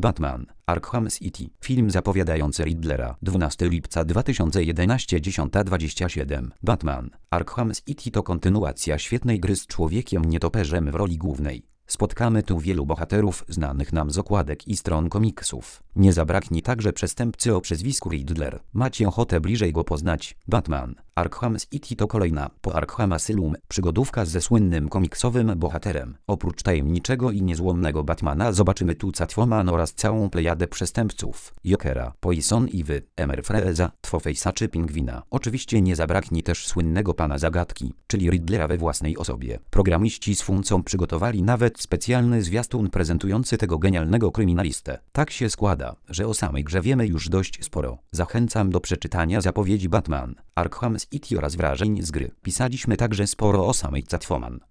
Batman Arkham City. Film zapowiadający Riddlera. 12 lipca 2011 10:27. Batman Arkham City to kontynuacja świetnej gry z Człowiekiem Nietoperzem w roli głównej. Spotkamy tu wielu bohaterów znanych nam z okładek i stron komiksów. Nie zabraknie także przestępcy o przezwisku Riddler. Macie ochotę bliżej go poznać? Batman Arkham City to kolejna po Arkham Asylum przygodówka ze słynnym komiksowym bohaterem. Oprócz tajemniczego i niezłomnego Batmana zobaczymy tu Catwoman oraz całą plejadę przestępców. Jokera, Poison Ivy, Freeza, Two-Face'a czy Pingwina. Oczywiście nie zabraknie też słynnego pana zagadki, czyli Riddlera we własnej osobie. Programiści z Funcą przygotowali nawet specjalny zwiastun prezentujący tego genialnego kryminalistę. Tak się składa, że o samej grze wiemy już dość sporo. Zachęcam do przeczytania zapowiedzi Batman Arkham City oraz wrażeń z gry. Pisaliśmy także sporo o samej Catwoman.